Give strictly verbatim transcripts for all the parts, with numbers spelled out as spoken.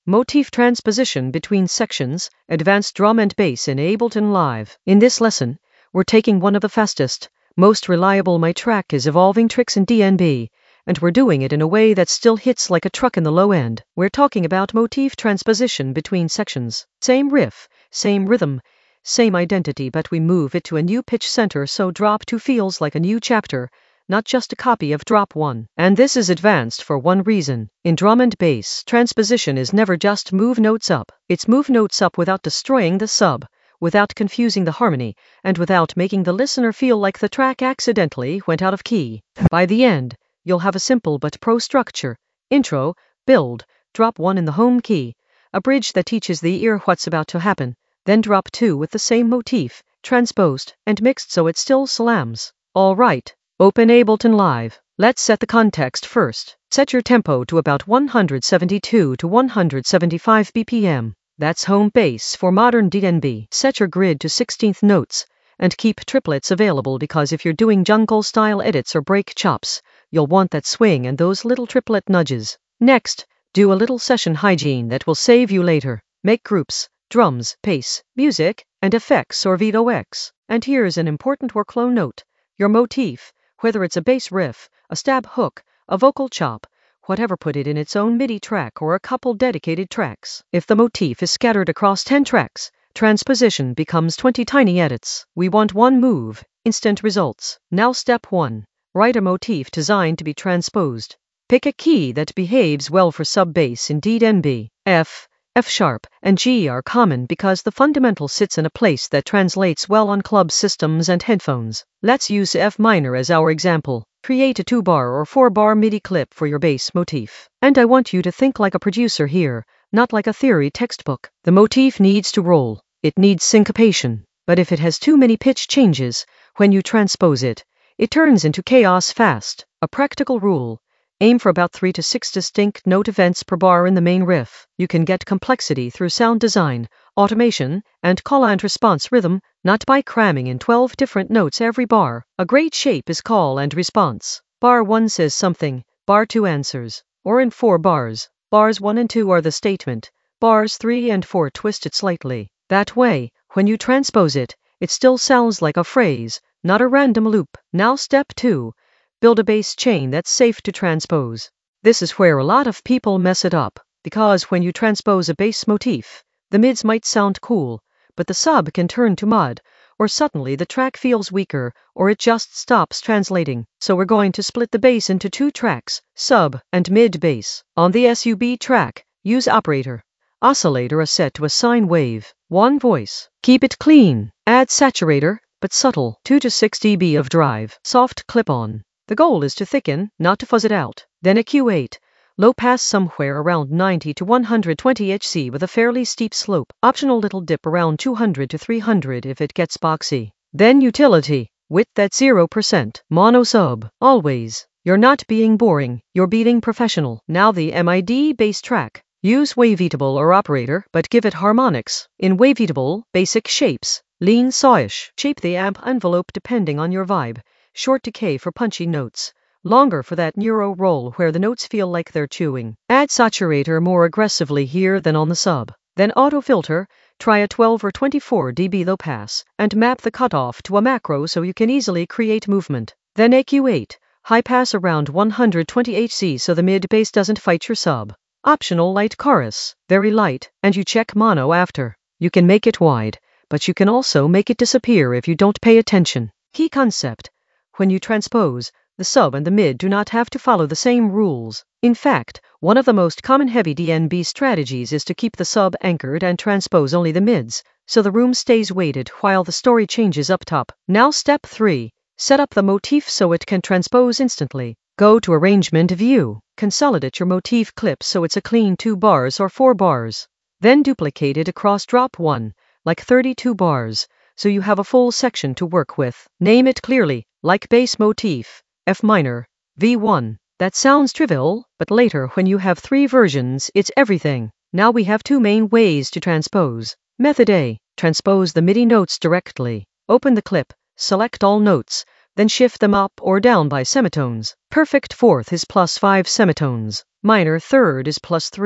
Motif transposition between sections, advanced drum and bass in Ableton Live. In this lesson, we're taking one of the fastest, most reliable my track is evolving tricks in D N B, and we're doing it in a way that still hits like a truck in the low end. We're talking about motif transposition between sections. Same riff, same rhythm, same identity, but we move it to a new pitch center so drop two feels like a new chapter, not just a copy of drop one. And this is advanced for one reason. In drum and bass, transposition is never just move notes up. It's move notes up without destroying the sub, without confusing the harmony, and without making the listener feel like the track accidentally went out of key. By the end, you'll have a simple but pro structure. Intro, build, drop one in the home key, a bridge that teaches the ear what's about to happen, then drop two with the same motif, transposed and mixed so it still slams. All right. Open Ableton Live. Let's set the context first. Set your tempo to about one seventy-two to one seventy-five B P M. That's home base for modern D N B. Set your grid to sixteenth notes, and keep triplets available because if you're doing jungle-style edits or break chops, you'll want that swing and those little triplet nudges. Next, do a little session hygiene that will save you later. Make groups, drums, bass, music, and effects or V X. And here's an important workflow note. Your motif, whether it's a bass riff, a stab hook, a vocal chop, whatever, put it in its own MIDI track or a couple dedicated tracks. If the motif is scattered across ten tracks, transposition becomes twenty tiny edits. We want one move, instant results. Now step one. Write a motif designed to be transposed. Pick a key that behaves well for sub-bass in D N B. F, F sharp, and G are common because the fundamental sits in a place that translates well on club systems and headphones. Let's use F minor as our example. Create a two-bar or four-bar MIDI clip for your bass motif. And I want you to think like a producer here, not like a theory textbook. The motif needs to roll. It needs syncopation. But if it has too many pitch changes, when you transpose it, it turns into chaos fast. A practical rule. Aim for about three to six distinct note events per bar in the main riff. You can get complexity through sound design, automation, and call and response rhythm, not by cramming in twelve different notes every bar. A great shape is call and response. Bar one says something, bar two answers. Or in four bars. Bars one and two are the statement. Bars three and four twist it slightly. That way, when you transpose it, it still sounds like a phrase, not a random loop. Now step two. Build a bass chain that's safe to transpose. This is where a lot of people mess it up, because when you transpose a bass motif, the mids might sound cool, but the sub can turn to mud, or suddenly the track feels weaker, or it just stops translating. So we're going to split the bass into two tracks, sub and mid bass. On the sub track, use operator, oscillator a set to a sine wave, one voice. Keep it clean. Add saturator, but subtle, two to six decibels of drive, soft clip-on. The goal is to thicken, not to fuzz it out. Then a Q eight, low pass somewhere around ninety to one twenty hertz with a fairly steep slope. Optional little dip around two hundred to three hundred if it gets boxy. Then utility, width at zero percent, mono sub. Always. You're not being boring, you're being professional. Now the MIDI bass track. Use waveatable or operator, but give it harmonics. In waveatable, basic shapes. Lean sawish. Shape the amp envelope depending on your vibe. Short decay for punchy notes, longer for that neuro roll where the notes feel like they're chewing. Add saturator more aggressively here than on the sub. Then auto filter, try a twelve or twenty-four decibel low pass, and map the cutoff to a macro so you can easily create movement. Then a Q eight, high pass around one twenty hertz so the mid bass doesn't fight your sub. Optional light chorus, very light, and you check mono after. You can make it wide, but you can also make it disappear if you don't pay attention. Key concept. When you transpose, the sub and the mid do not have to follow the same rules. In fact, one of the most common heavy D N B strategies is to keep the sub anchored and transpose only the mids, so the room stays weighted while the story changes up top. Now step three. Set up the motif so it can transpose instantly. Go to Arrangement View. Consolidate your motif clip so it's a clean two bars or four bars. Then duplicate it across drop one, like thirty-two bars, so you have a full section to work with. Name it clearly, like bass motif, F minor, V one. That sounds trivial, but later when you have three versions, it's everything. Now we have two main ways to transpose. Method A. Transpose the MIDI notes directly. Open the clip, select all notes, then shift them up or down by semitones. Perfect fourth is plus five semitones. Minor third is plus three.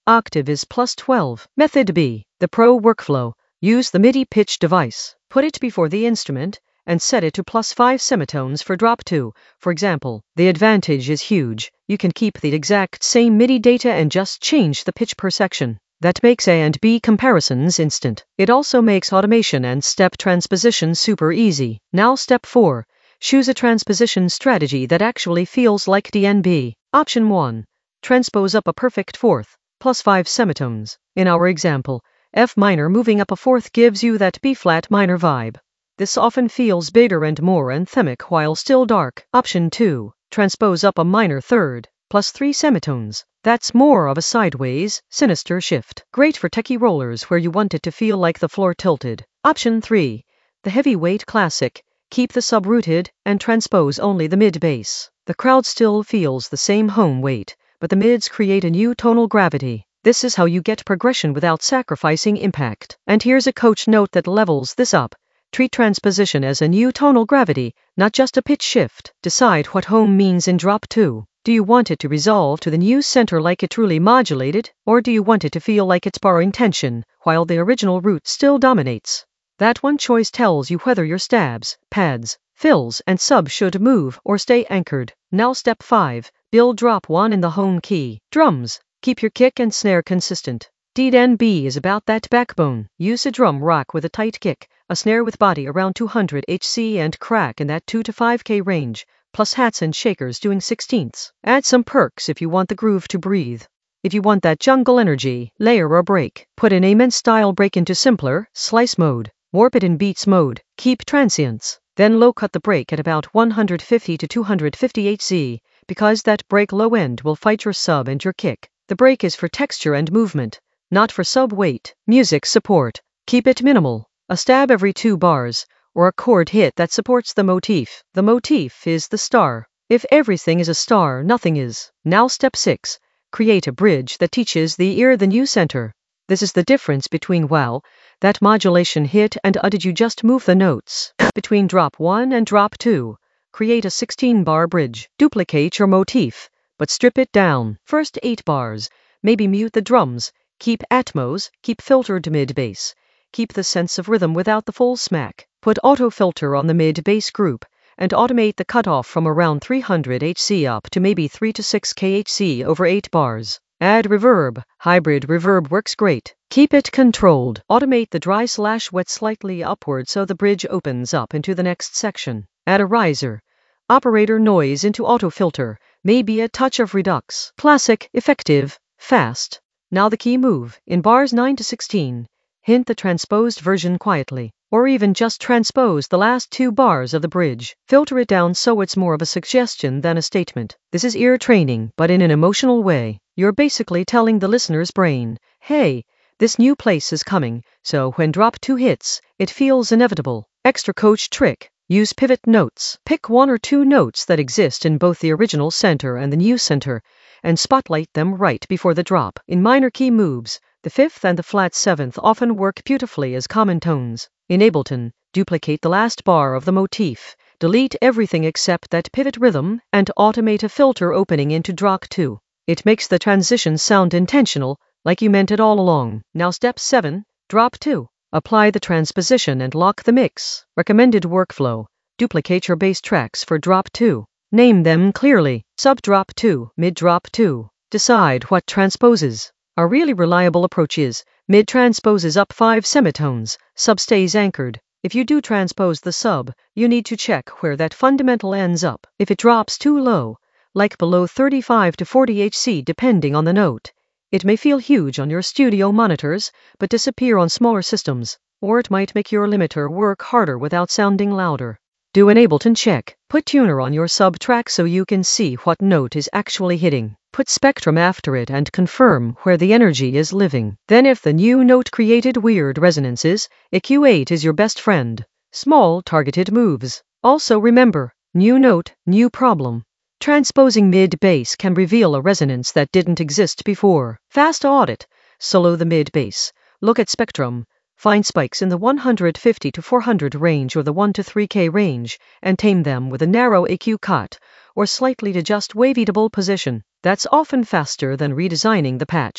Octave is plus twelve. Method B. The Pro Workflow. Use the MIDI pitch device. Put it before the instrument and set it to plus five semitones for drop two, for example. The advantage is huge. You can keep the exact same MIDI data and just change the pitch per section. That makes A and B comparisons instant. It also makes automation and step transposition super easy. Now step four. Choose a transposition strategy that actually feels like D N B. Option one. Transpose up a perfect fourth, plus five semitones. In our example, F minor moving up a fourth gives you that B flat minor vibe. This often feels bigger and more anthemic while still dark. Option two. Transpose up a minor third, plus three semitones. That's more of a sideways, sinister shift. Great for techie rollers where you want it to feel like the floor tilted. Option three. The heavyweight classic. Keep the sub rooted and transpose only the mid bass. The crowd still feels the same home weight, but the mids create a new tonal gravity. This is how you get progression without sacrificing impact. And here's a coach note that levels this up. Treat transposition as a new tonal gravity, not just a pitch shift. Decide what home means in drop two. Do you want it to resolve to the new center like it truly modulated, or do you want it to feel like it's borrowing tension, while the original root still dominates? That one choice tells you whether your stabs, pads, fills, and sub should move or stay anchored. Now step five. Build drop one in the home key. Drums. Keep your kick and snare consistent. D N B is about that backbone. Use a drum rack with a tight kick, a snare with body around two hundred hertz and crack in that two to five K range, plus hats and shakers doing sixteenths. Add some perks if you want the groove to breathe. If you want that jungle energy, layer a break. Put an Amen style break into simpler, slice mode. Warp it in beats mode. Keep transients. Then low cut the break at about one hundred fifty to two hundred fifty hertz, because that break low end will fight your sub and your kick. The break is for texture and movement, not for sub weight. Music support. Keep it minimal. A stab every two bars, or a chord hit that supports the motif. The motif is the star. If everything is a star, nothing is. Now step six. Create a bridge that teaches the ear the new center. This is the difference between wow, that modulation hit, and uh did you just move the notes? Between drop one and drop two. Create a sixteen bar bridge. Duplicate your motif, but strip it down. First eight bars. Maybe mute the drums. Keep atmos, keep filtered mid bass. Keep the sense of rhythm without the full smack. Put auto filter on the mid bass group, and automate the cutoff from around three hundred hertz up to maybe three to six K H C over eight bars. Add reverb. Hybrid reverb works great. Keep it controlled. Automate the dry slash wet slightly upward so the bridge opens up into the next section. Add a riser. Operator noise into auto filter. Maybe a touch of redux. Classic, effective, fast. Now the key move. In bars nine to sixteen. Hint the transposed version quietly, or even just transpose the last two bars of the bridge. Filter it down so it's more of a suggestion than a statement. This is ear training, but in an emotional way. You're basically telling the listener's brain, hey, this new place is coming, so when drop two hits, it feels inevitable. Extra coach trick. Use pivot notes. Pick one or two notes that exist in both the original center and the new center, and spotlight them right before the drop. In minor key moves, the fifth and the flat seventh often work beautifully as common tones. In Ableton, duplicate the last bar of the motif, delete everything except that pivot rhythm, and automate a filter opening into drop two. It makes the transition sound intentional, like you meant it all along. Now step seven, drop two. Apply the transposition and lock the mix. Recommended workflow. Duplicate your bass tracks for drop two. Name them clearly. Sub drop two, mid drop two. Decide what transposes. A really reliable approach is mid transposes up five semitones, sub stays anchored. If you do transpose the sub, you need to check where that fundamental ends up. If it drops too low, like below thirty-five to forty hertz depending on the note, it may feel huge on your studio monitors, but disappear on smaller systems, or it might make your limiter work harder without sounding louder. Do an Ableton check. Put tuner on your sub track so you can see what note is actually hitting. Put spectrum after it and confirm where the energy is living. Then if the new note created weird resonances, E Q eight is your best friend. Small targeted moves. Also remember, new note, new problem. Transposing mid-bass can reveal a resonance that didn't exist before. Fast audit. Solo the mid-bass. Look at spectrum. Find spikes in the one hundred fifty to four hundred range or the one to three K range, and tame them with a narrow E Q cut, or slightly adjust wavy double position. That's often faster than redesigning the patch.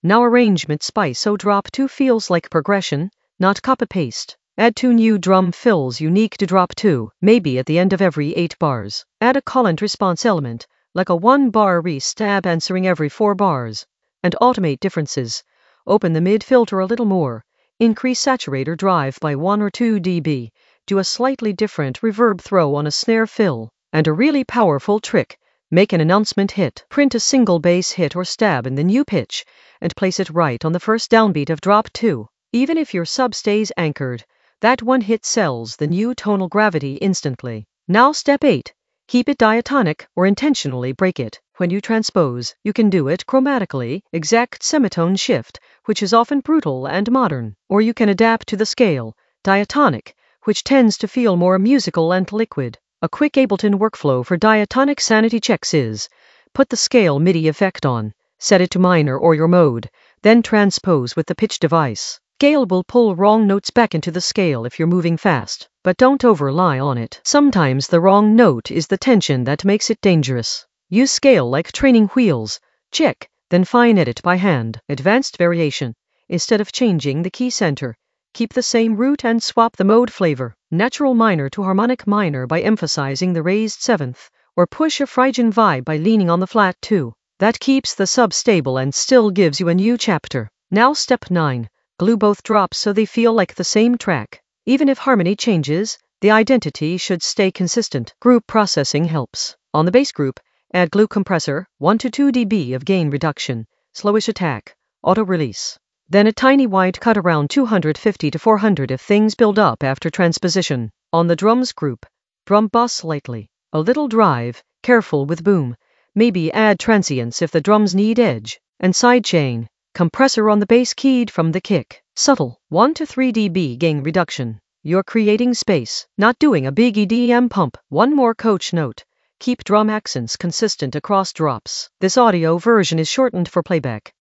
Now arrangement spice so drop two feels like progression, not copy-paste. Add two new drum fills unique to drop two, maybe at the end of every eight bars. Add a call and response element, like a one-bar re-stab answering every four bars. And automate differences. Open the mid filter a little more. Increase saturator drive by one or two decibels. Do a slightly different reverb throw on a snare fill. And a really powerful trick. Make an announcement hit. Print a single bass hit or stab in the new pitch, and place it right on the first downbeat of drop two. Even if your sub stays anchored, that one hit sells the new tonal gravity instantly. Now step eight. Keep it diatonic or intentionally break it. When you transpose, you can do it chromatically, exact semitone shift, which is often brutal and modern. Or you can adapt to the scale, diatonic, which tends to feel more musical and liquid. A quick Ableton workflow for diatonic sanity checks is: put the scale MIDI effect on, set it to minor or your mode, then transpose with the pitch device. Scale will pull wrong notes back into the scale if you're moving fast, but don't over-rely on it. Sometimes the wrong note is the tension that makes it dangerous. Use scale like training wheels. Check, then fine edit by hand. Advanced variation. Instead of changing the key center, keep the same root and swap the mode flavor. Natural minor to harmonic minor by emphasizing the raised seventh, or push a Phrygian vibe by leaning on the flat two. That keeps the sub stable and still gives you a new chapter. Now step nine. Glue both drops so they feel like the same track. Even if harmony changes, the identity should stay consistent. Group processing helps. On the bass group, add glue compressor, one to two decibels of gain reduction, slowish attack, auto release. Then a tiny wide cut around two fifty to four hundred if things build up after transposition. On the drums group, drum boss slightly, a little drive, careful with boom. Maybe add transients if the drums need edge, and sidechain. Compressor on the bass keyed from the kick. Subtle, one to three decibel gain reduction. You're creating space, not doing a big E D M pump. One more coach note. Keep drum accents consistent across drops. This audio version is shortened for playback.